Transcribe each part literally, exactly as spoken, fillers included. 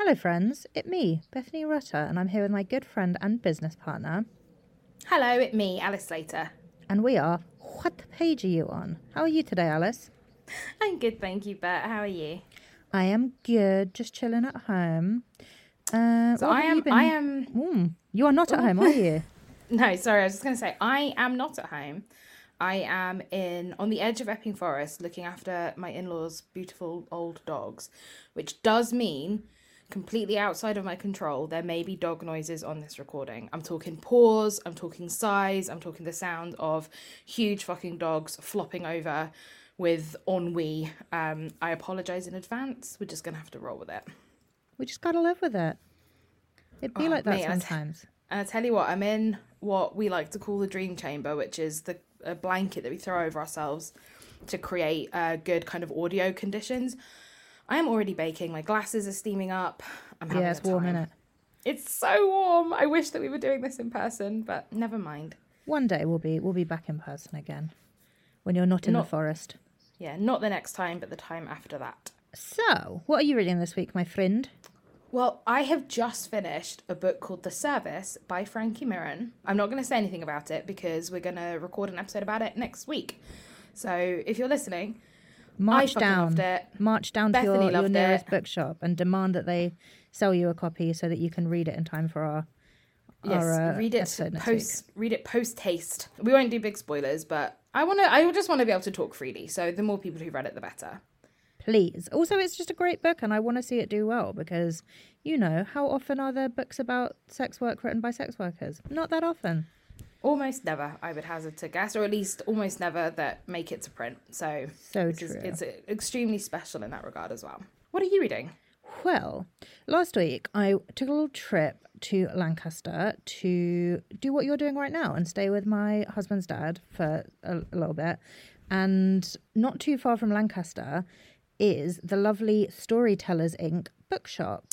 Hello friends, it's me, Bethany Rutter, and I'm here with my good friend and business partner. Hello, it's me, Alice Slater. And we are What Page Are You On? How are you today, Alice? I'm good, thank you, Bert. How are you? I am good, just chilling at home. Uh, So what I have am, you been... I am... Mm, you are not at home, are you? No, sorry, I was just going to say, I am not at home. I am in on the edge of Epping Forest looking after my in-laws' beautiful old dogs, which does mean, completely outside of my control, there may be dog noises on this recording. I'm talking paws, I'm talking size, I'm talking the sound of huge fucking dogs flopping over with ennui. Um, I apologise in advance. We're just going to have to roll with it. We just gotta live with it. It'd be Oh, like that mate, I t- sometimes. And I tell you what, I'm in what we like to call the dream chamber, which is the a blanket that we throw over ourselves to create uh, good kind of audio conditions. I am already baking. My glasses are steaming up. I'm having Yeah, it's a time. warm, innit? It's so warm. I wish that we were doing this in person, but never mind. One day we'll be we'll be back in person again. When you're not in Not- the forest. Yeah, not the next time, but the time after that. So, what are you reading this week, my friend? Well, I have just finished a book called The Service by Frankie Mirren. I'm not going to say anything about it because we're going to record an episode about it next week. So if you're listening, March I fucking down. loved it. March down to Bethany your, your loved nearest it. bookshop and demand that they sell you a copy so that you can read it in time for our, Yes, our uh, read it episode next post. week. Read it post taste. We won't do big spoilers, but I want to. I just want to be able to talk freely. So the more people who read it, the better. Please. Also, it's just a great book and I want to see it do well because, you know, how often are there books about sex work written by sex workers? Not that often. Almost never, I would hazard to guess, or at least almost never that make it to print. So, So this true. is, it's extremely special in that regard as well. What are you reading? Well, last week I took a little trip to Lancaster to do what you're doing right now and stay with my husband's dad for a, a little bit. And not too far from Lancaster is the lovely Storytellers Incorporated bookshop,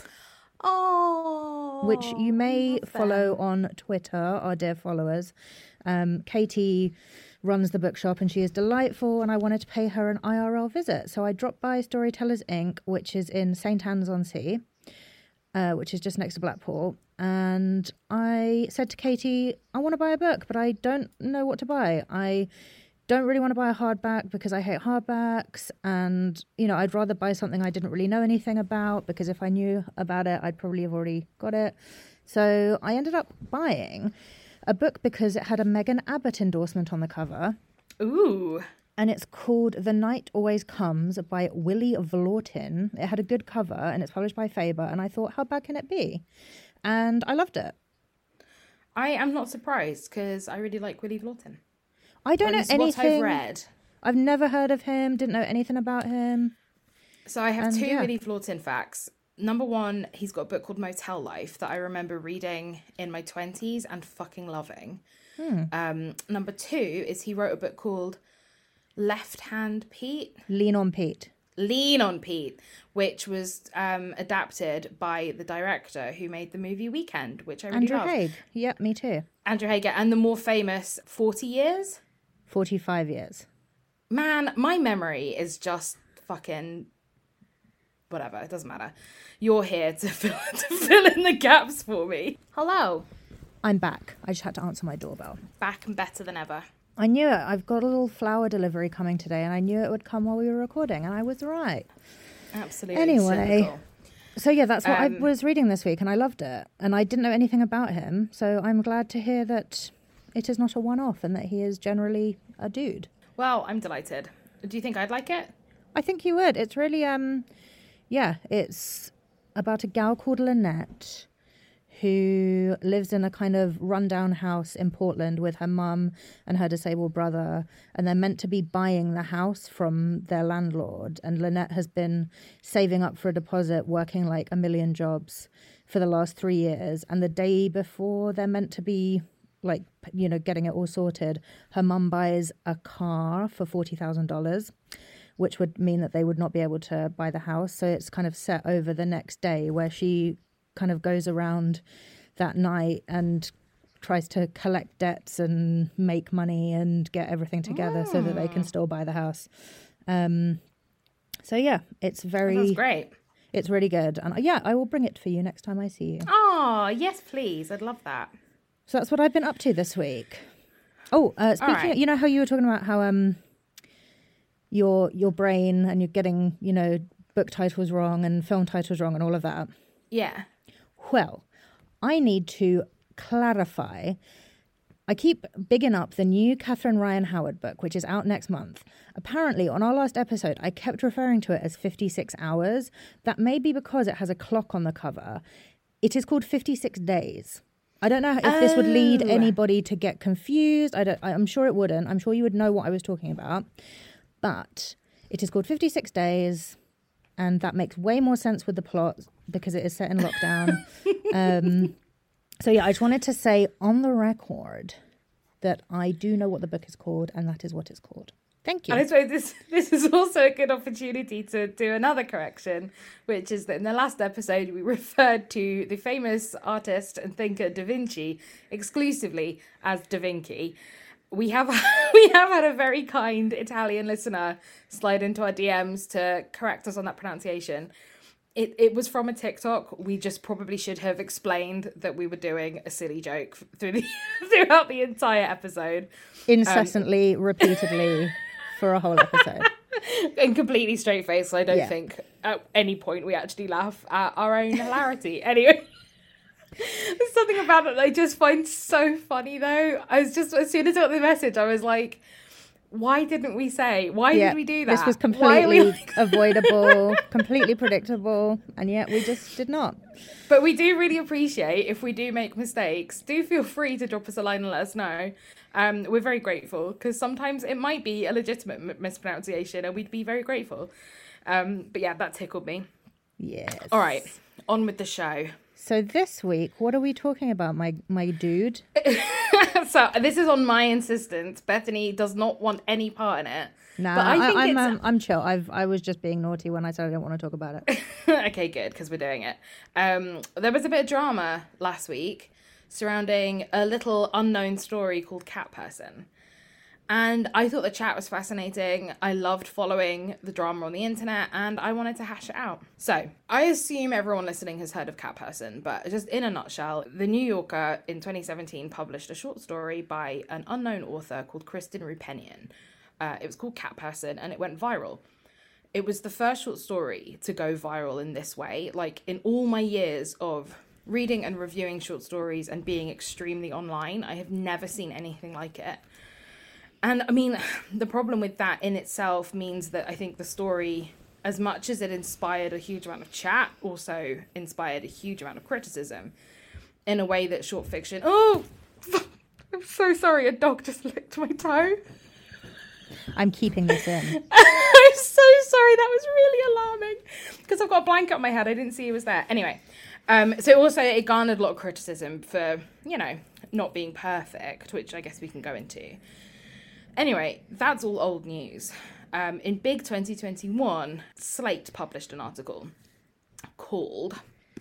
Oh, which you may love follow them. on Twitter, our dear followers. Um, Katie runs the bookshop and she is delightful and I wanted to pay her an I R L visit. So I dropped by Storytellers Incorporated, which is in Saint Anne's on Sea, uh, which is just next to Blackpool. And I said to Katie, I want to buy a book, but I don't know what to buy. I don't really want to buy a hardback because I hate hardbacks. And, you know, I'd rather buy something I didn't really know anything about because if I knew about it, I'd probably have already got it. So I ended up buying a book because it had a Megan Abbott endorsement on the cover. Ooh. And it's called The Night Always Comes by Willie Vlortin. It had a good cover and it's published by Faber. And I thought, how bad can it be? And I loved it. I am not surprised because I really like Willie Vlortin. I don't know That is anything. what I've read. I've never heard of him, didn't know anything about him. So I have And, two yeah. Willie Vlortin facts. Number one, he's got a book called Motel Life that I remember reading in my twenties and fucking loving. Hmm. Um, number two is he wrote a book called Left Hand Pete. Lean on Pete. Lean on Pete, which was um, adapted by the director who made the movie Weekend, which I really Andrew love. Haig. Yep, me too. Andrew Haig, and the more famous forty years. forty-five years. Man, my memory is just fucking whatever. It doesn't matter. You're here to fill, to fill in the gaps for me. Hello. I'm back. I just had to answer my doorbell. Back and better than ever. I knew it. I've got a little flower delivery coming today and I knew it would come while we were recording and I was right. Absolutely. Anyway. cynical. So yeah, that's what I Um, was reading this week and I loved it. And I didn't know anything about him. So I'm glad to hear that it is not a one-off and that he is generally a dude. Well, I'm delighted. Do you think I'd like it? I think you would. It's really, um, yeah, it's about a gal called Lynette who lives in a kind of rundown house in Portland with her mum and her disabled brother. And they're meant to be buying the house from their landlord. And Lynette has been saving up for a deposit, working like a million jobs for the last three years. And the day before they're meant to be like, you know, getting it all sorted, her mum buys a car for forty thousand dollars, which would mean that they would not be able to buy the house. So it's kind of set over the next day where she kind of goes around that night and tries to collect debts and make money and get everything together so that they can still buy the house. Um, so yeah, it's That very, sounds great. It's really good. And yeah, I will bring it for you next time I see you. Oh, yes, please. I'd love that. So that's what I've been up to this week. Oh, uh, speaking right. of, you know how you were talking about how um your your brain and you're getting, you know, book titles wrong and film titles wrong and all of that. Yeah. Well, I need to clarify. I keep bigging up the new Catherine Ryan Howard book, which is out next month. Apparently, on our last episode, I kept referring to it as fifty-six hours. That may be because it has a clock on the cover. It is called fifty-six days. I don't know if oh. this would lead anybody to get confused. I don't, I'm sure it wouldn't. I'm sure you would know what I was talking about. But it is called fifty-six days, and that makes way more sense with the plot because it is set in lockdown. um So, yeah, I just wanted to say on the record that I do know what the book is called, and that is what it's called. Thank you. And I suppose this, this is also a good opportunity to do another correction, which is that in the last episode, we referred to the famous artist and thinker Da Vinci exclusively as Da Vinci. We have we have had a very kind Italian listener slide into our D Ms to correct us on that pronunciation. It it was from a TikTok. We just probably should have explained that we were doing a silly joke through the throughout the entire episode. Incessantly, um, repeatedly, for a whole episode. And completely straight face. So I don't yeah. think at any point we actually laugh at our own hilarity. Anyway. There's something about it that I just find so funny, though. I was just, as soon as I got the message, I was like, why didn't we say? Why yeah, did we do that? This was completely like... avoidable, completely predictable, and yet we just did not. But we do really appreciate if we do make mistakes. Do feel free to drop us a line and let us know. Um, we're very grateful because sometimes it might be a legitimate m- mispronunciation and we'd be very grateful. Um, but yeah, that tickled me. Yes. All right, on with the show. So this week, what are we talking about, my my dude? So this is on my insistence. Bethany does not want any part in it. No, nah, I think I, I'm, um, I'm chill. I've I was just being naughty when I said I didn't want to talk about it. Okay, good, because we're doing it. Um, there was a bit of drama last week surrounding a little unknown story called Cat Person. And I thought the chat was fascinating. I loved following the drama on the internet and I wanted to hash it out. So I assume everyone listening has heard of Cat Person, but just in a nutshell, The New Yorker in twenty seventeen published a short story by an unknown author called Kristen Roupenian. Uh, it was called Cat Person and it went viral. It was the first short story to go viral in this way. Like in all my years of reading and reviewing short stories and being extremely online, I have never seen anything like it. And I mean, the problem with that in itself means that I think the story, as much as it inspired a huge amount of chat, also inspired a huge amount of criticism in a way that short fiction... Oh, I'm so sorry. A dog just licked my toe. I'm keeping this in. I'm so sorry. That was really alarming because I've got a blanket on my head. I didn't see it was there. Anyway, um, so also it garnered a lot of criticism for, you know, not being perfect, which I guess we can go into. Anyway, that's all old news. Um, in Big twenty twenty-one, Slate published an article called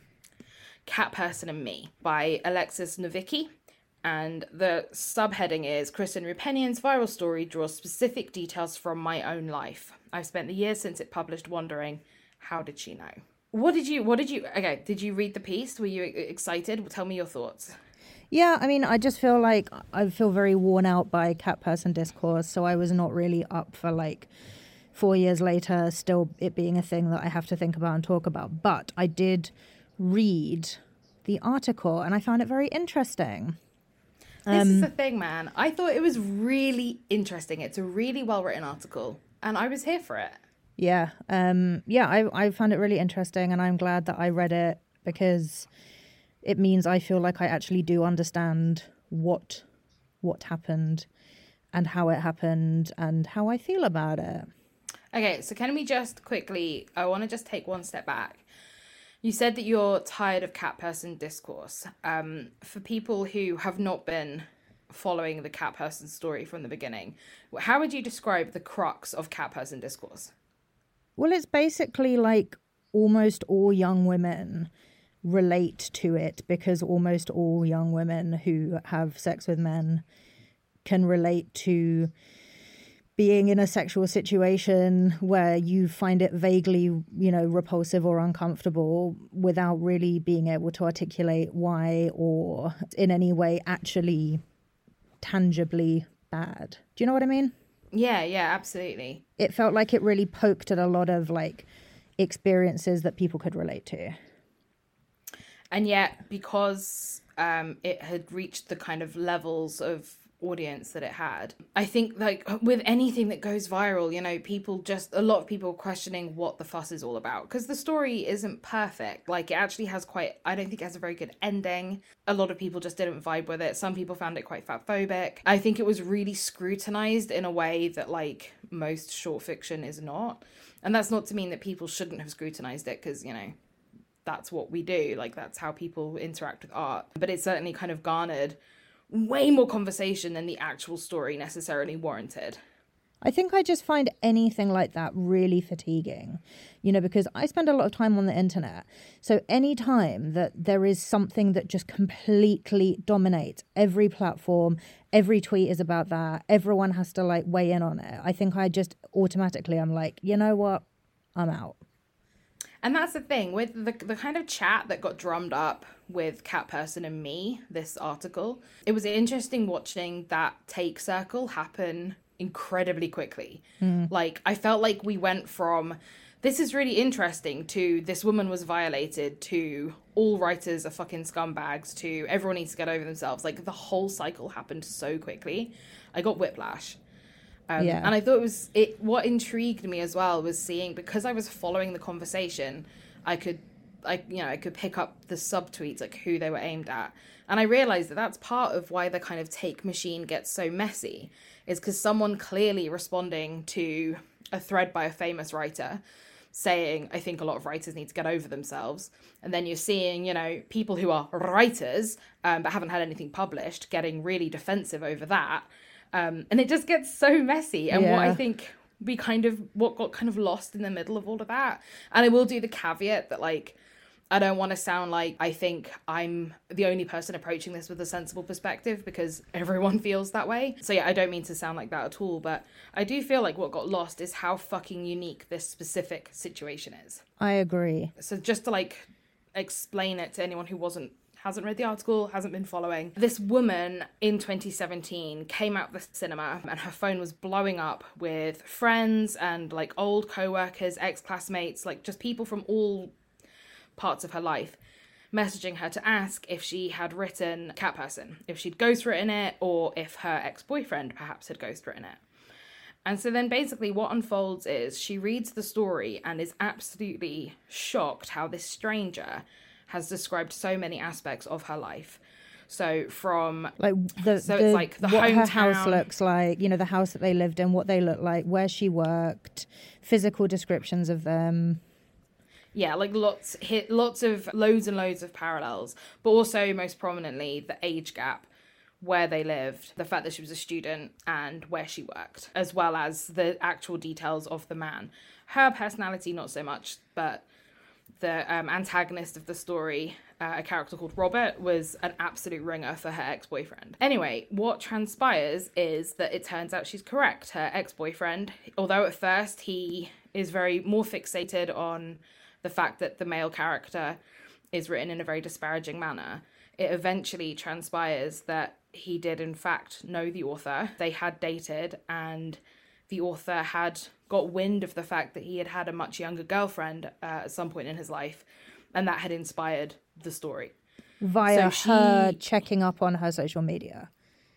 Cat Person and Me by Alexis Novicki. And the subheading is, Kristen Roupenian's viral story draws specific details from my own life. I've spent the years since it published wondering, how did she know? What did you, what did you, okay, did you read the piece? Were you excited? Tell me your thoughts. Yeah, I mean, I just feel like I feel very worn out by Cat Person discourse, so I was not really up for, like, four years later still it being a thing that I have to think about and talk about. But I did read the article, and I found it very interesting. This um, is the thing, man. I thought it was really interesting. It's a really well-written article, and I was here for it. Yeah, um, yeah, I, I found it really interesting, and I'm glad that I read it because... it means I feel like I actually do understand what what happened and how it happened and how I feel about it. Okay, so can we just quickly, I want to just take one step back. You said that you're tired of Cat Person discourse. Um, for people who have not been following the Cat Person story from the beginning, how would you describe the crux of Cat Person discourse? Well, it's basically like almost all young women relate to it because almost all young women who have sex with men can relate to being in a sexual situation where you find it vaguely, you know, repulsive or uncomfortable without really being able to articulate why or in any way actually tangibly bad. Do you know what I mean? Yeah, yeah, absolutely. It felt like it really poked at a lot of like experiences that people could relate to. And yet, because um, it had reached the kind of levels of audience that it had, I think like with anything that goes viral, you know, people just, a lot of people questioning what the fuss is all about, because the story isn't perfect. Like, it actually has quite, I don't think it has a very good ending. A lot of people just didn't vibe with it. Some people found it quite fatphobic. I think it was really scrutinized in a way that like most short fiction is not. And that's not to mean that people shouldn't have scrutinized it, because, you know, that's what we do. Like, that's how people interact with art. But it certainly kind of garnered way more conversation than the actual story necessarily warranted. I think I just find anything like that really fatiguing, you know, because I spend a lot of time on the internet. So any time that there is something that just completely dominates every platform, every tweet is about that, everyone has to like weigh in on it. I think I just automatically, I'm like, you know what, I'm out. And that's the thing with the the kind of chat that got drummed up with Cat Person and me, this article. It was interesting watching that take circle happen incredibly quickly. Mm. Like, I felt like we went from, this is really interesting, to this woman was violated, to all writers are fucking scumbags, to everyone needs to get over themselves. Like, the whole cycle happened so quickly. I got whiplash. Um, yeah. And I thought it was, it, what intrigued me as well was seeing, because I was following the conversation, I could, I, you know, I could pick up the subtweets, like who they were aimed at. And I realized that that's part of why the kind of take machine gets so messy, is because someone clearly responding to a thread by a famous writer saying, I think a lot of writers need to get over themselves. And then you're seeing, you know, people who are writers, um, but haven't had anything published, getting really defensive over that. Um, and it just gets so messy. And yeah. what I think we kind of, what got kind of lost in the middle of all of that. And I will do the caveat that, like, I don't want to sound like I think I'm the only person approaching this with a sensible perspective, because everyone feels that way. So yeah, I don't mean to sound like that at all, but I do feel like what got lost is how fucking unique this specific situation is. I agree. So just to like explain it to anyone who wasn't hasn't read the article, hasn't been following. This woman in twenty seventeen came out of the cinema and her phone was blowing up with friends and like old co-workers, ex-classmates, like just people from all parts of her life, messaging her to ask if she had written Cat Person, if she'd ghostwritten it, or if her ex-boyfriend perhaps had ghostwritten it. And so then basically what unfolds is she reads the story and is absolutely shocked how this stranger has described so many aspects of her life. So from like the, so the, it's like the what hometown, her house looks like, you know, the house that they lived in, what they look like, where she worked, physical descriptions of them. Yeah, like lots hit lots of loads and loads of parallels, but also most prominently the age gap, where they lived, the fact that she was a student and where she worked, as well as the actual details of the man. Her personality, not so much, but the um, antagonist of the story, uh, a character called Robert, was an absolute ringer for her ex-boyfriend. Anyway, what transpires is that it turns out she's correct. Her ex-boyfriend, although at first he is very more fixated on the fact that the male character is written in a very disparaging manner, it eventually transpires that he did in fact know the author. They had dated, and the author had got wind of the fact that he had had a much younger girlfriend uh, at some point in his life, and that had inspired the story. Via so she... her checking up on her social media.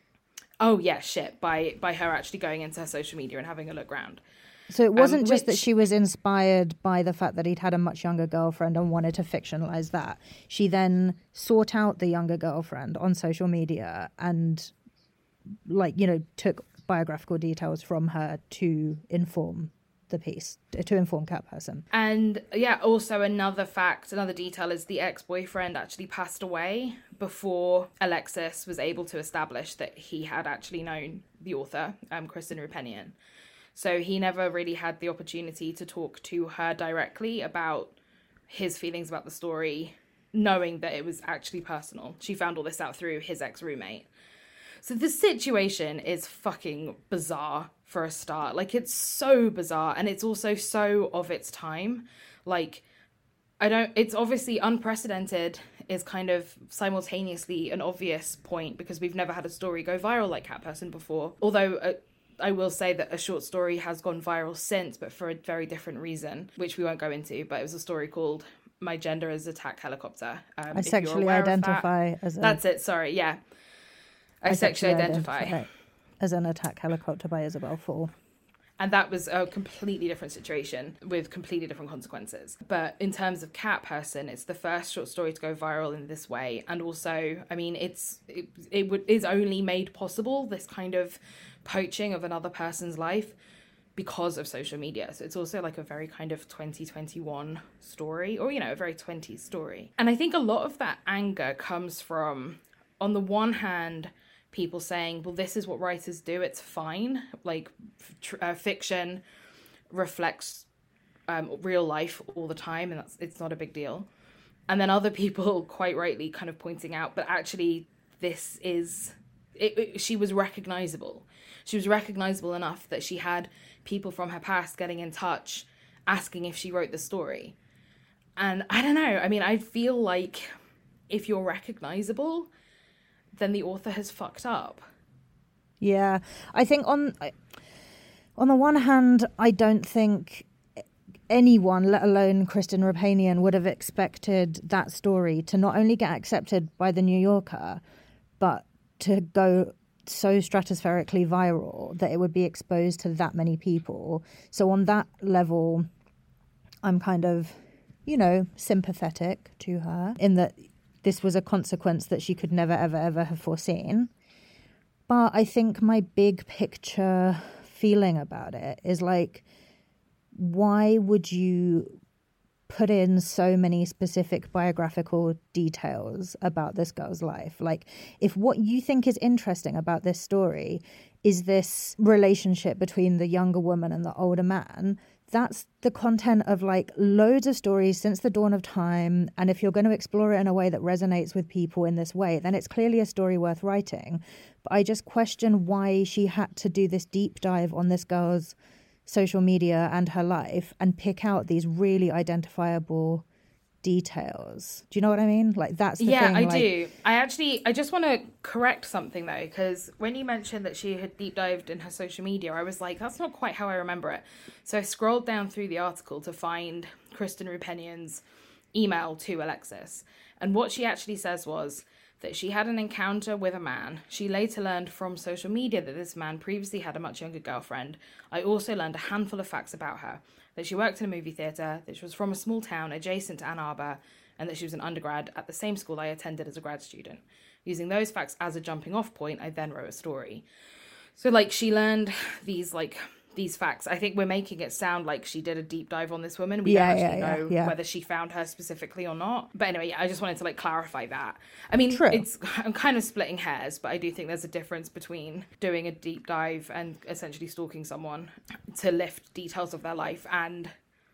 Oh yeah, shit, by by her actually going into her social media and having a look round. So it wasn't um, just which... that she was inspired by the fact that he'd had a much younger girlfriend and wanted to fictionalize that. She then sought out the younger girlfriend on social media and, like, you know, took biographical details from her to inform the piece, to inform Cat Person. And yeah, also another fact, another detail is the ex-boyfriend actually passed away before Alexis was able to establish that he had actually known the author, um, Kristen Roupenian. So he never really had the opportunity to talk to her directly about his feelings about the story, knowing that it was actually personal. She found all this out through his ex-roommate. So the situation is fucking bizarre for a start. Like, it's so bizarre, and it's also so of its time. Like, I don't, it's obviously unprecedented is kind of simultaneously an obvious point because we've never had a story go viral like Cat Person before. Although uh, I will say that a short story has gone viral since, but for a very different reason, which we won't go into. But it was a story called My Gender is Attack Helicopter. Um, I sexually identify that, as a... That's it, sorry, yeah. I, I sexually, sexually identify. identify as an Attack Helicopter by Isabel Fall. And that was a completely different situation with completely different consequences. But in terms of Cat Person, it's the first short story to go viral in this way. And also, I mean, it's it, it would, is only made possible, this kind of poaching of another person's life, because of social media. So it's also like a very kind of twenty twenty-one story, or, you know, a very twenties story. And I think a lot of that anger comes from, on the one hand, people saying, well, this is what writers do, it's fine. Like, tr- uh, fiction reflects um, real life all the time, and that's it's not a big deal. And then other people, quite rightly, kind of pointing out, but actually, this is... It, it, she was recognizable. She was recognizable enough that she had people from her past getting in touch, asking if she wrote the story. And I don't know, I mean, I feel like if you're recognizable, then the author has fucked up. Yeah, I think on on the one hand, I don't think anyone, let alone Kristen Rapanian, would have expected that story to not only get accepted by the New Yorker, but to go so stratospherically viral that it would be exposed to that many people. So on that level, I'm kind of, you know, sympathetic to her in that this was a consequence that she could never, ever, ever have foreseen. But I think my big picture feeling about it is like, why would you put in so many specific biographical details about this girl's life? Like, if what you think is interesting about this story is this relationship between the younger woman and the older man, that's the content of like loads of stories since the dawn of time. And if you're going to explore it in a way that resonates with people in this way, then it's clearly a story worth writing. But I just question why she had to do this deep dive on this girl's social media and her life and pick out these really identifiable details. Do you know what I mean? Like, that's the yeah, thing. I like... do. I actually, I just want to correct something though, because when you mentioned that she had deep dived in her social media, I was like, that's not quite how I remember it. So I scrolled down through the article to find Kristen Rapanian's email to Alexis. And what she actually says was that she had an encounter with a man. She later learned from social media that this man previously had a much younger girlfriend. I also learned a handful of facts about her, that she worked in a movie theatre, that she was from a small town adjacent to Ann Arbor, and that she was an undergrad at the same school I attended as a grad student. Using those facts as a jumping off point, I then wrote a story. So, like, she learned these, like, these facts. I think we're making it sound like she did a deep dive on this woman. We yeah, don't actually yeah, know yeah, yeah. whether she found her specifically or not. But anyway, yeah, I just wanted to like clarify that. I mean, True. it's I'm kind of splitting hairs, but I do think there's a difference between doing a deep dive and essentially stalking someone to lift details of their life and,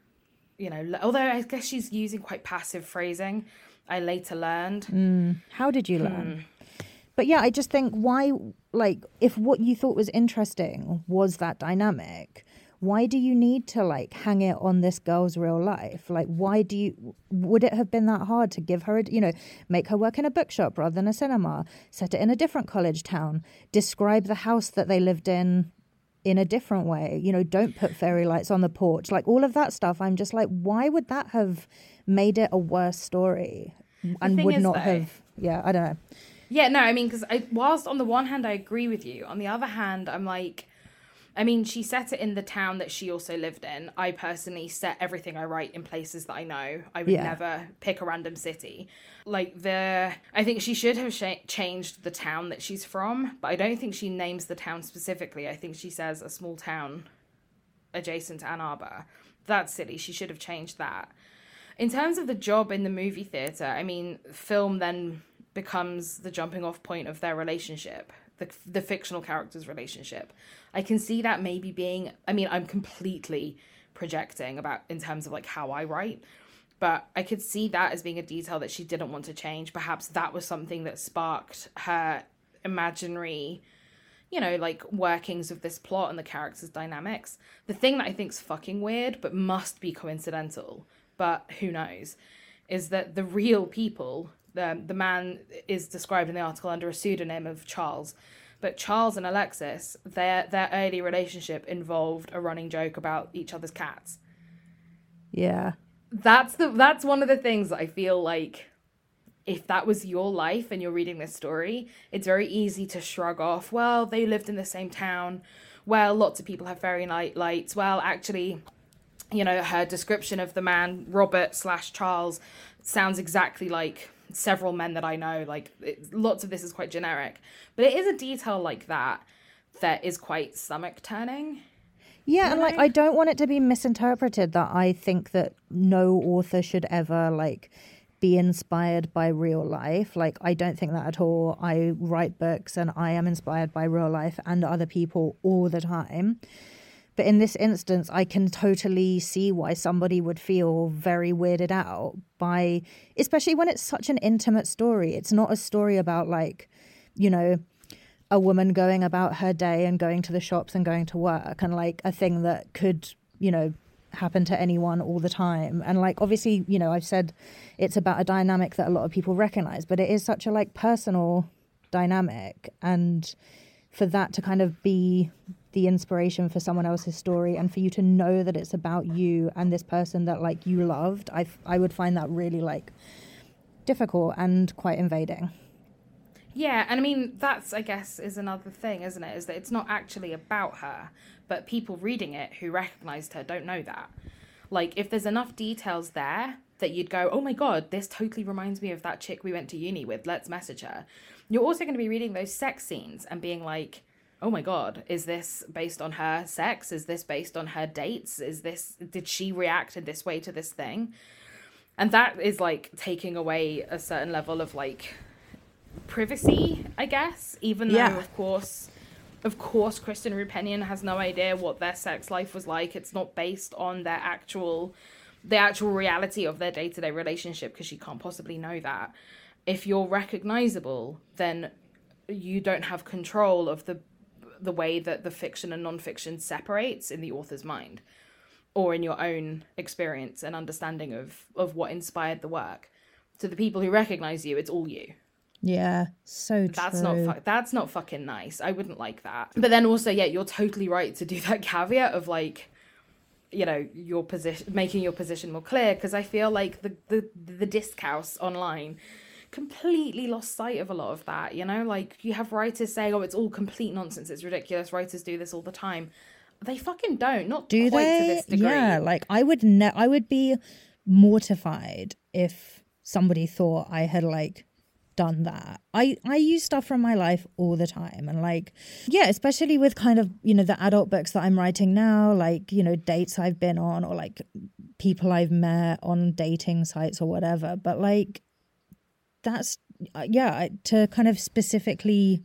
you know, although I guess she's using quite passive phrasing, I later learned. Mm. How did you learn? Hmm. But yeah, I just think why, like, if what you thought was interesting was that dynamic, why do you need to, like, hang it on this girl's real life? Like, why do you, would it have been that hard to give her, a, you know, make her work in a bookshop rather than a cinema, set it in a different college town, describe the house that they lived in in a different way, you know, don't put fairy lights on the porch, like all of that stuff. I'm just like, why would that have made it a worse story and would is, not though, have, yeah, I don't know. Yeah, no, I mean, because I, whilst on the one hand I agree with you, on the other hand, I'm like, I mean, she set it in the town that she also lived in. I personally set everything I write in places that I know. I would Yeah. never pick a random city. Like, the, I think she should have sh- changed the town that she's from, but I don't think she names the town specifically. I think she says a small town adjacent to Ann Arbor. That's silly. She should have changed that. In terms of the job in the movie theatre, I mean, film then becomes the jumping off point of their relationship, the the fictional character's relationship. I can see that maybe being, I mean, I'm completely projecting about in terms of like how I write, but I could see that as being a detail that she didn't want to change. Perhaps that was something that sparked her imaginary, you know, like workings of this plot and the characters' dynamics. The thing that I think's fucking weird, but must be coincidental, but who knows, is that the real people, the, the man is described in the article under a pseudonym of Charles, but Charles and Alexis, their their early relationship involved a running joke about each other's cats. Yeah. That's the that's one of the things that I feel like, if that was your life and you're reading this story, it's very easy to shrug off, well, they lived in the same town. Well, lots of people have very night lights. Well, actually, you know, her description of the man, Robert slash Charles, sounds exactly like several men that I know. Like, it, lots of this is quite generic. But it is a detail like that that is quite stomach-turning. Yeah, and, like, I don't want it to be misinterpreted that I think that no author should ever, like, be inspired by real life. Like, I don't think that at all. I write books and I am inspired by real life and other people all the time. But in this instance, I can totally see why somebody would feel very weirded out by, especially when it's such an intimate story. It's not a story about, like, you know, a woman going about her day and going to the shops and going to work, and like a thing that could, you know, happen to anyone all the time. And like, obviously, you know, I've said it's about a dynamic that a lot of people recognize, but it is such a like personal dynamic. And for that to kind of be the inspiration for someone else's story, and for you to know that it's about you and this person that like you loved, I, I would find that really like difficult and quite invading. Yeah, and I mean, that's, I guess, is another thing, isn't it? Is that it's not actually about her, but people reading it who recognised her don't know that. Like, if there's enough details there that you'd go, oh my God, this totally reminds me of that chick we went to uni with, let's message her. You're also going to be reading those sex scenes and being like, oh my God, is this based on her sex? Is this based on her dates? Is this, did she react in this way to this thing? And that is like taking away a certain level of like privacy, I guess, even though yeah. of course of course Kristin Roupenian has no idea what their sex life was like. It's not based on their actual the actual reality of their day-to-day relationship, because she can't possibly know that. If you're recognizable, then you don't have control of the the way that the fiction and non-fiction separates in the author's mind, or in your own experience and understanding of of what inspired the work. To the people who recognize you, it's all you. Yeah, so true. That's not fu- that's not fucking nice. I wouldn't like that. But then also, yeah, you're totally right to do that caveat of like, you know, your position, making your position more clear, because I feel like the the the disc house online completely lost sight of a lot of that. You know, like you have writers saying, "Oh, it's all complete nonsense. It's ridiculous. Writers do this all the time." They fucking don't. Not do quite they? To this degree. Yeah, like I would ne- I would be mortified if somebody thought I had like done that. I, I use stuff from my life all the time, and like, yeah, especially with kind of, you know, the adult books that I'm writing now, like, you know, dates I've been on, or like people I've met on dating sites or whatever. But like, that's, yeah, to kind of specifically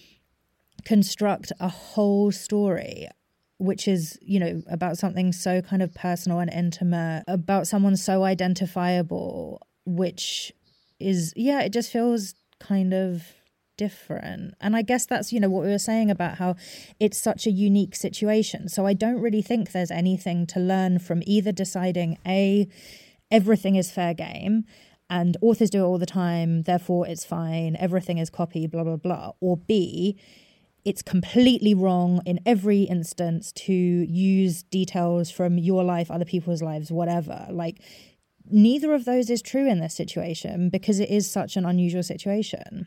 construct a whole story which is, you know, about something so kind of personal and intimate, about someone so identifiable, which is, yeah, it just feels kind of different. And I guess that's, you know, what we were saying about how it's such a unique situation. So I don't really think there's anything to learn from either deciding, A, everything is fair game and authors do it all the time, therefore it's fine, everything is copy, blah, blah, blah, or B, it's completely wrong in every instance to use details from your life, other people's lives, whatever. Like, neither of those is true in this situation because it is such an unusual situation.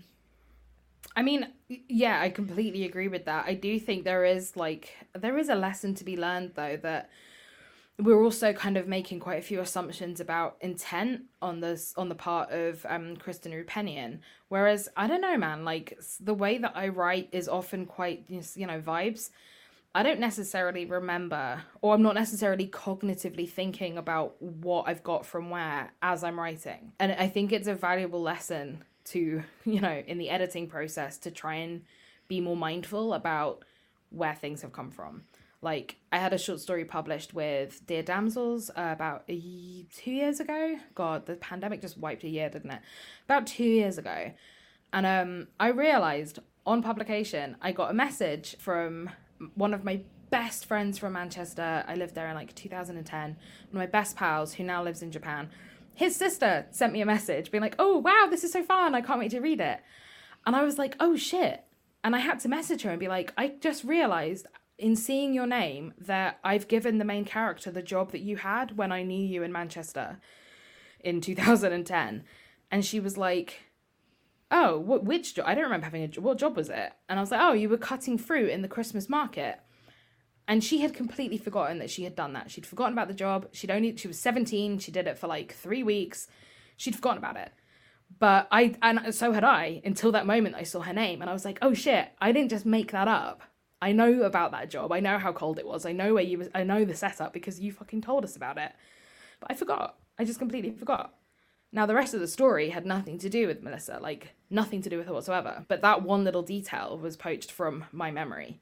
I mean, yeah, I completely agree with that. I do think there is like, there is a lesson to be learned though, that we're also kind of making quite a few assumptions about intent on this, on the part of um, Kristin Roupenian. Whereas, I don't know, man, like the way that I write is often quite, you know, vibes. I don't necessarily remember, or I'm not necessarily cognitively thinking about what I've got from where as I'm writing. And I think it's a valuable lesson to, you know, in the editing process, to try and be more mindful about where things have come from. Like, I had a short story published with Dear Damsels uh, about a, two years ago. God, the pandemic just wiped a year, didn't it? About two years ago. And um, I realised on publication, I got a message from one of my best friends from Manchester. I lived there in like two thousand ten. One of my best pals who now lives in Japan. His sister sent me a message being like, oh, wow, this is so fun. I can't wait to read it. And I was like, oh, shit. And I had to message her and be like, I just realized in seeing your name that I've given the main character the job that you had when I knew you in Manchester in two thousand ten. And she was like, oh, what, which job? I don't remember having a job. What job was it? And I was like, oh, you were cutting fruit in the Christmas market. And she had completely forgotten that she had done that. She'd forgotten about the job. She'd only, she was seventeen. She did it for like three weeks. She'd forgotten about it. But I, and so had I, until that moment I saw her name. And I was like, oh shit, I didn't just make that up. I know about that job. I know how cold it was. I know where you was, I know the setup because you fucking told us about it. But I forgot. I just completely forgot. Now, the rest of the story had nothing to do with Melissa, like nothing to do with her whatsoever. But that one little detail was poached from my memory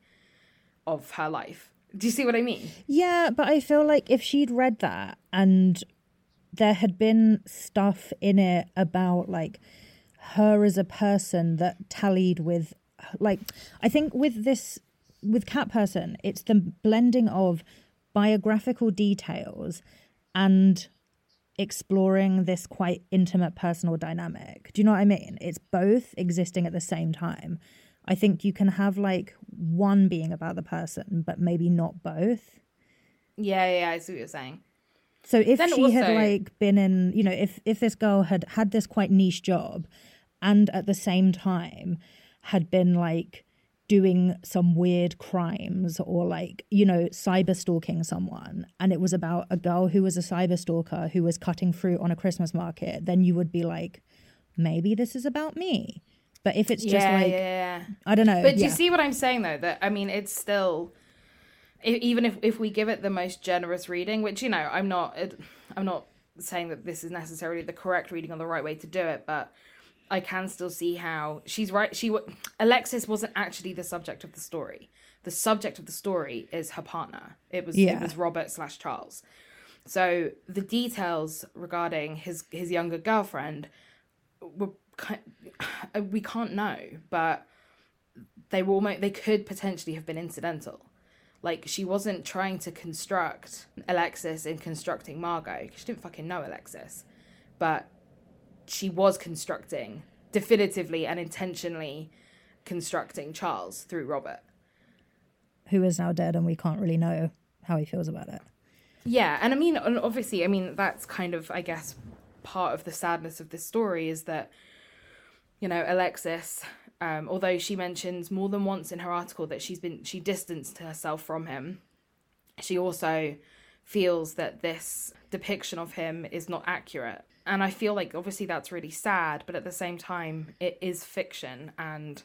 of her life. Do you see what I mean? Yeah, but I feel like if she'd read that and there had been stuff in it about like her as a person that tallied with, like, I think with this, with Cat Person, it's the blending of biographical details and exploring this quite intimate personal dynamic. Do you know what I mean? It's both existing at the same time. I think you can have like one being about the person, but maybe not both. Yeah, yeah, I see what you're saying. So if Then she also, had like been in, you know, if, if this girl had had this quite niche job and at the same time had been like doing some weird crimes or like, you know, cyber stalking someone, and it was about a girl who was a cyber stalker who was cutting fruit on a Christmas market, then you would be like, maybe this is about me. But if it's just yeah, like, yeah, yeah. I don't know. But do yeah. you see what I'm saying though? That, I mean, it's still, even if, if we give it the most generous reading, which, you know, I'm not, I'm not saying that this is necessarily the correct reading or the right way to do it, but I can still see how she's right. She, Alexis wasn't actually the subject of the story. The subject of the story is her partner. It was, Yeah. it was Robert slash Charles. So the details regarding his, his younger girlfriend were kind, we can't know, but they were almost, they could potentially have been incidental. Like, she wasn't trying to construct Alexis in constructing Margot. She didn't fucking know Alexis. But she was constructing, definitively and intentionally constructing Charles through Robert. Who is now dead and we can't really know how he feels about it. Yeah, and I mean, obviously, I mean, that's kind of, I guess, part of the sadness of this story is that, you know, Alexis, um, although she mentions more than once in her article that she's been, she distanced herself from him, she also feels that this depiction of him is not accurate. And I feel like, obviously, that's really sad, but at the same time, it is fiction, and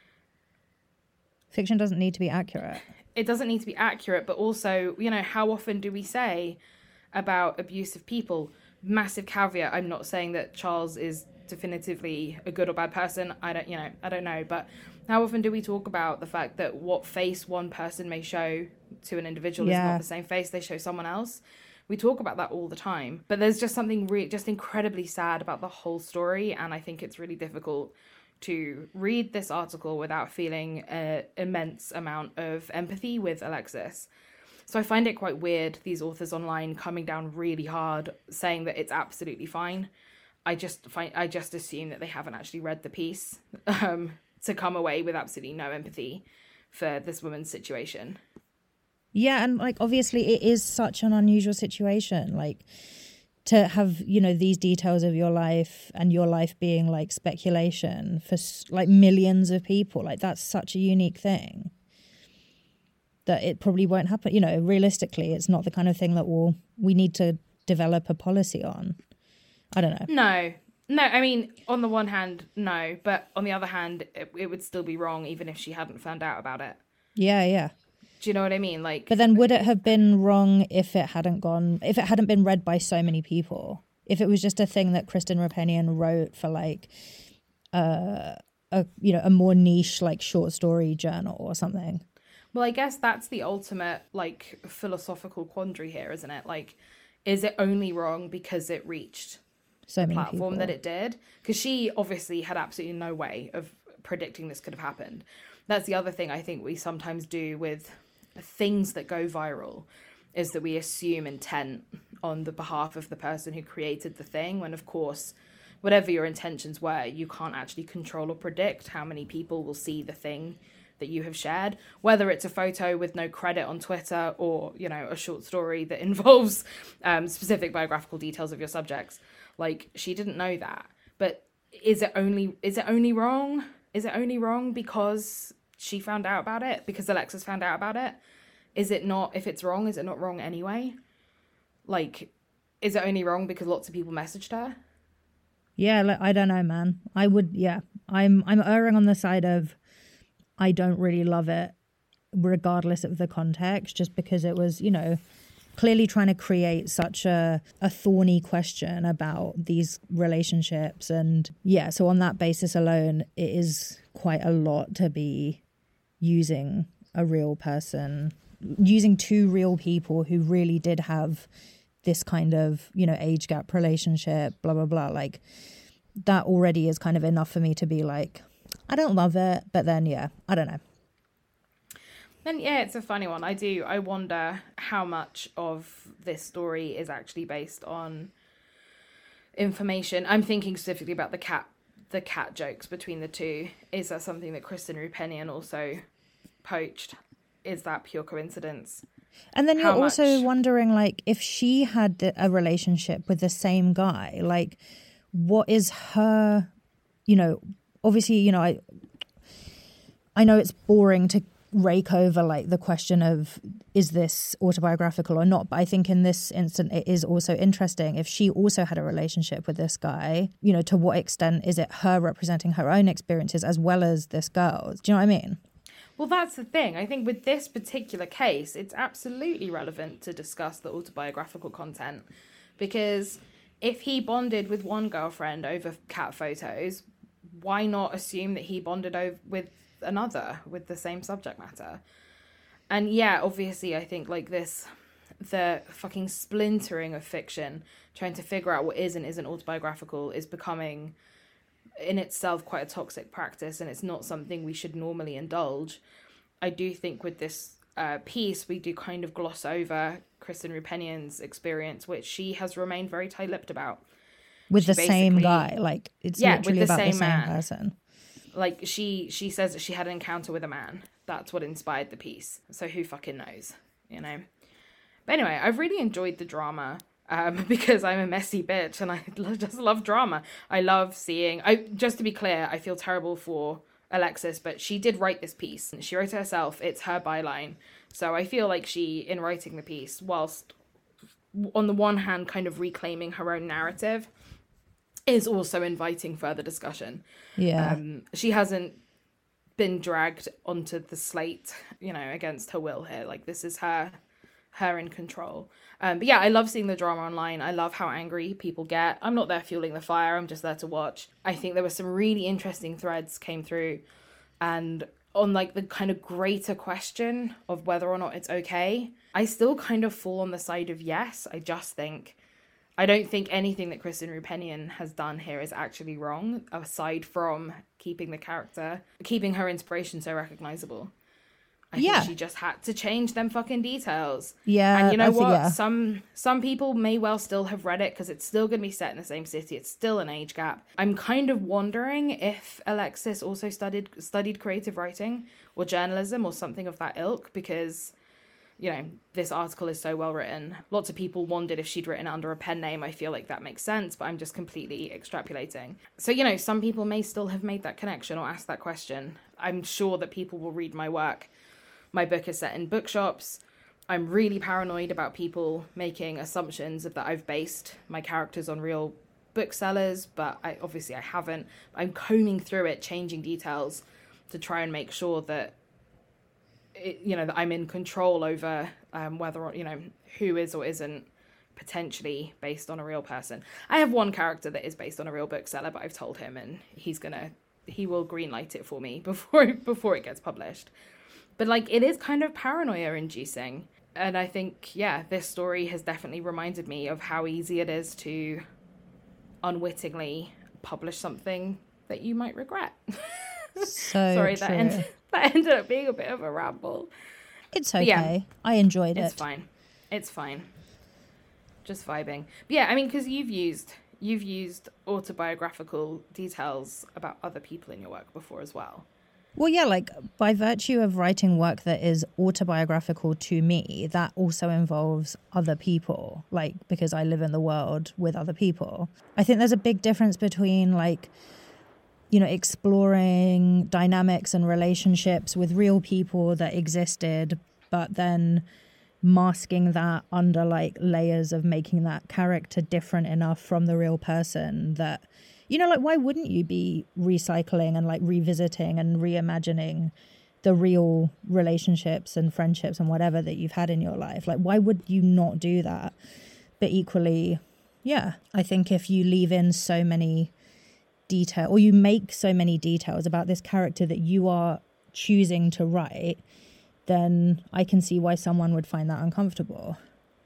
Fiction doesn't need to be accurate. It doesn't need to be accurate, but also, you know, how often do we say about abusive people? Massive caveat, I'm not saying that Charles is definitively a good or bad person. I don't, you know, I don't know. But how often do we talk about the fact that what face one person may show to an individual Yeah. is not the same face they show someone else? We talk about that all the time. But there's just something re- just incredibly sad about the whole story. And I think it's really difficult to read this article without feeling an immense amount of empathy with Alexis. So I find it quite weird, these authors online coming down really hard, saying that it's absolutely fine. I just find I just assume that they haven't actually read the piece um, to come away with absolutely no empathy for this woman's situation. Yeah, and like obviously it is such an unusual situation. Like to have, you know, these details of your life and your life being like speculation for like millions of people, like that's such a unique thing that it probably won't happen. You know, realistically, it's not the kind of thing that will we need to develop a policy on. I don't know. No, no. I mean, on the one hand, no, but on the other hand, it, it would still be wrong even if she hadn't found out about it. Yeah, yeah. Do you know what I mean? Like, but then would it have been wrong if it hadn't gone, if it hadn't been read by so many people? If it was just a thing that Kristen Rapanian wrote for like uh, a, you know, a more niche like short story journal or something? Well, I guess that's the ultimate like philosophical quandary here, isn't it? Like, is it only wrong because it reached So the many platform people. that it did? Because she obviously had absolutely no way of predicting this could have happened. That's the other thing I think we sometimes do with things that go viral, is that we assume intent on the behalf of the person who created the thing, when of course, whatever your intentions were, you can't actually control or predict how many people will see the thing that you have shared, whether it's a photo with no credit on Twitter or, you know, a short story that involves um, specific biographical details of your subjects. Like, she didn't know that. But is it only is it only wrong? Is it only wrong because she found out about it? Because Alexis found out about it? Is it not, if it's wrong, is it not wrong anyway? Like, is it only wrong because lots of people messaged her? Yeah, like, I don't know, man. I would, yeah. I'm I'm erring on the side of I don't really love it, regardless of the context, just because it was, you know, clearly trying to create such a, a thorny question about these relationships. And yeah, so on that basis alone, it is quite a lot to be using a real person, using two real people who really did have this kind of, you know, age gap relationship, blah, blah, blah. Like, that already is kind of enough for me to be like, I don't love it. But then, yeah, I don't know. Then, yeah, it's a funny one. I do. I wonder how much of this story is actually based on information. I'm thinking specifically about the cat, the cat jokes between the two. Is that something that Kristen Roupenian also poached? Is that pure coincidence? And then you're How also much? wondering, like, if she had a relationship with the same guy, like, what is her, you know, obviously, you know, I, I know it's boring to rake over, like, the question of, is this autobiographical or not? But I think in this instant, it is also interesting. If she also had a relationship with this guy, you know, to what extent is it her representing her own experiences as well as this girl's? Do you know what I mean? Well, that's the thing. I think with this particular case, it's absolutely relevant to discuss the autobiographical content, because if he bonded with one girlfriend over cat photos, why not assume that he bonded over with another with the same subject matter? And yeah, obviously, I think like this, the fucking splintering of fiction, trying to figure out what is and isn't autobiographical, is becoming in itself quite a toxic practice, and it's not something we should normally indulge. I do think with this uh, piece, we do kind of gloss over Kristen Roupenian's experience, which she has remained very tight-lipped about. With She the same basically- guy, like, it's Yeah, literally with the about the same same man. person. Like, she she says that she had an encounter with a man. That's what inspired the piece. So who fucking knows, you know? But anyway, I've really enjoyed the drama. Um, because I'm a messy bitch and I just love drama. I love seeing... I just to be clear, I feel terrible for Alexis, but she did write this piece. She wrote it herself. It's her byline. So I feel like she, in writing the piece, whilst on the one hand kind of reclaiming her own narrative, is also inviting further discussion. Yeah. Um, she hasn't been dragged onto the slate, you know, against her will here. Like, this is her... her in control. Um, but yeah, I love seeing the drama online. I love how angry people get. I'm not there fueling the fire. I'm just there to watch. I think there were some really interesting threads came through, and on like the kind of greater question of whether or not it's okay, I still kind of fall on the side of yes. I just think, I don't think anything that Kristen Roupenian has done here is actually wrong, aside from keeping the character, keeping her inspiration so recognizable. I Yeah. think she just had to change them fucking details. Yeah, And you know I think- what? yeah. Some some people may well still have read it because it's still going to be set in the same city. It's still an age gap. I'm kind of wondering if Alexis also studied studied creative writing or journalism or something of that ilk, because, you know, this article is so well written. Lots of people wondered if she'd written it under a pen name. I feel like that makes sense, but I'm just completely extrapolating. So, you know, some people may still have made that connection or asked that question. I'm sure that people will read my work. My book is set in bookshops. I'm really paranoid about people making assumptions of that I've based my characters on real booksellers, but I obviously I haven't. I'm combing through it, changing details to try and make sure that it, you know, that I'm in control over um, whether or, you know, who is or isn't potentially based on a real person. I have one character that is based on a real bookseller, but I've told him, and he's gonna he will greenlight it for me before before it gets published. But, like, it is kind of paranoia-inducing. And I think, yeah, this story has definitely reminded me of how easy it is to unwittingly publish something that you might regret. So Sorry, true. that ended, that ended up being a bit of a ramble. It's okay. Yeah, I enjoyed it's it. fine. It's fine. Just vibing. But yeah, I mean, because you've used you've used autobiographical details about other people in your work before as well. Well, yeah, like by virtue of writing work that is autobiographical to me, that also involves other people, like because I live in the world with other people. I think there's a big difference between like, you know, exploring dynamics and relationships with real people that existed, but then masking that under like layers of making that character different enough from the real person that, you know, like, why wouldn't you be recycling and like revisiting and reimagining the real relationships and friendships and whatever that you've had in your life? Like, why would you not do that? But equally, yeah, I think if you leave in so many detail or you make so many details about this character that you are choosing to write, then I can see why someone would find that uncomfortable.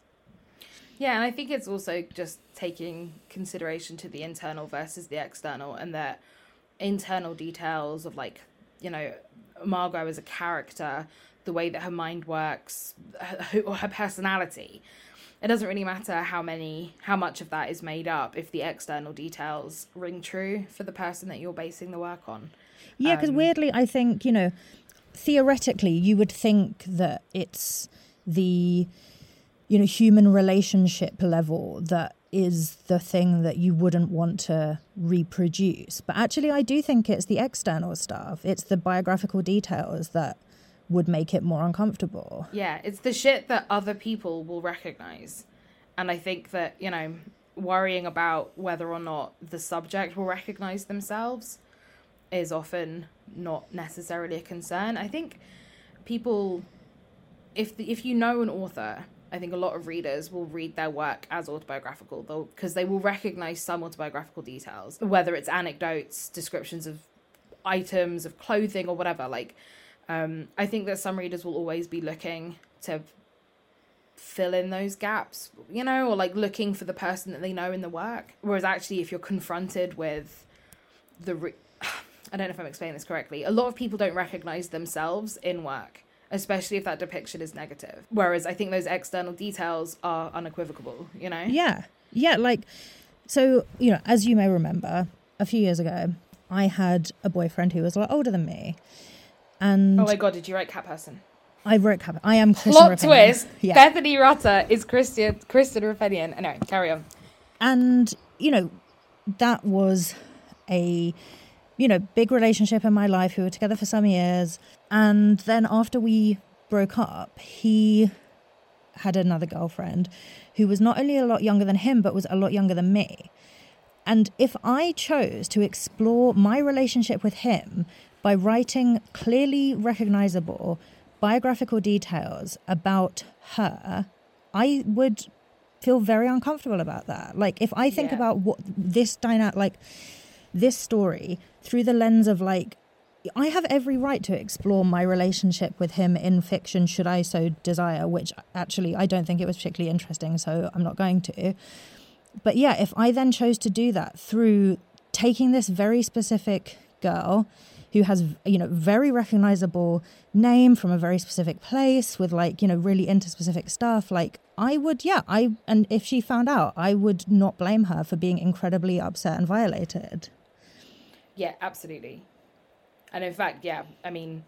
Yeah, and I think it's also just taking consideration to the internal versus the external, and that internal details of, like, you know, Margot as a character, the way that her mind works, her, or her personality. It doesn't really matter how many, how much of that is made up if the external details ring true for the person that you're basing the work on. Yeah, because Um, weirdly, I think, you know, theoretically, you would think that it's the, you know, human relationship level that is the thing that you wouldn't want to reproduce. But actually, I do think it's the external stuff. It's the biographical details that would make it more uncomfortable. Yeah, it's the shit that other people will recognize. And I think that, you know, worrying about whether or not the subject will recognize themselves is often not necessarily a concern. I think people, if the, if you know an author, I think a lot of readers will read their work as autobiographical, though, because they will recognize some autobiographical details, whether it's anecdotes, descriptions of items, of clothing, or whatever. Like, um, I think that some readers will always be looking to fill in those gaps, you know, or like looking for the person that they know in the work. Whereas actually, if you're confronted with the, re- I don't know if I'm explaining this correctly, a lot of people don't recognize themselves in work, especially if that depiction is negative. Whereas I think those external details are unequivocal, you know? Yeah. Yeah, like, so, you know, as you may remember, a few years ago, I had a boyfriend who was a lot older than me. And Oh my God, did you write Cat Person? I wrote Cat. I am Kristen Plot Rapinian. twist, Yeah. Bethany Rutter is Christian, Kristen Rapinian. Anyway, carry on. And, you know, that was a, you know, big relationship in my life. We were together for some years. And then after we broke up, he had another girlfriend who was not only a lot younger than him, but was a lot younger than me. And if I chose to explore my relationship with him by writing clearly recognizable biographical details about her, I would feel very uncomfortable about that. Like, if I think Yeah. about what this dynamic, like this story through the lens of like, I have every right to explore my relationship with him in fiction should I so desire, which actually I don't think it was particularly interesting, so I'm not going to. But yeah, if I then chose to do that through taking this very specific girl who has, you know, very recognizable name from a very specific place with like, you know, really into specific stuff, like I would, yeah, I, and if she found out, I would not blame her for being incredibly upset and violated. Yeah, absolutely. And in fact, yeah, I mean,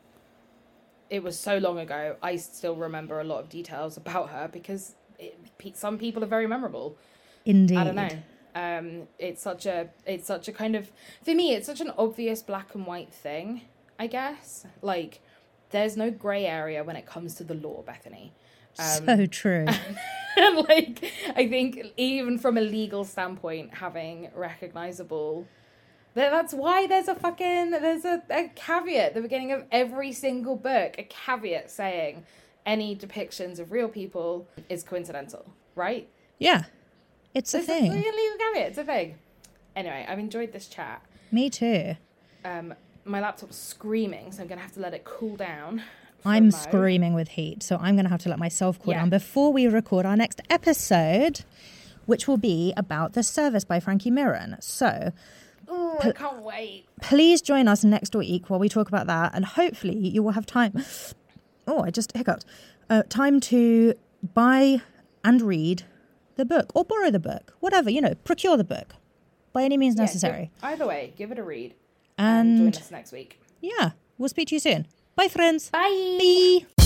it was so long ago, I still remember a lot of details about her because it, some people are very memorable. Indeed. I don't know. Um, it's such a, it's such a kind of, for me, it's such an obvious black and white thing, I guess. Like, there's no grey area when it comes to the law, Bethany. Um, so true. And like, I think even from a legal standpoint, having recognizable, that that's why there's a fucking, there's a, a caveat at the beginning of every single book, a caveat saying any depictions of real people is coincidental, right? Yeah. It's a It's thing. a legal caveat, it's a thing. Anyway, I've enjoyed this chat. Me too. Um, my laptop's screaming, so I'm going to have to let it cool down. for a I'm mo. screaming with heat, so I'm going to have to let myself cool Yeah. down before we record our next episode, which will be about The Service by Frankie Mirren. So, I can't wait. Please join us next week while we talk about that, and hopefully you will have time. Oh, I just hiccuped. Uh, time to buy and read the book, or borrow the book, whatever, you know, procure the book by any means Yeah, necessary. give- either way, give it a read. And And join us next week. yeah, we'll speak to you soon. Bye, friends. Bye. Bye.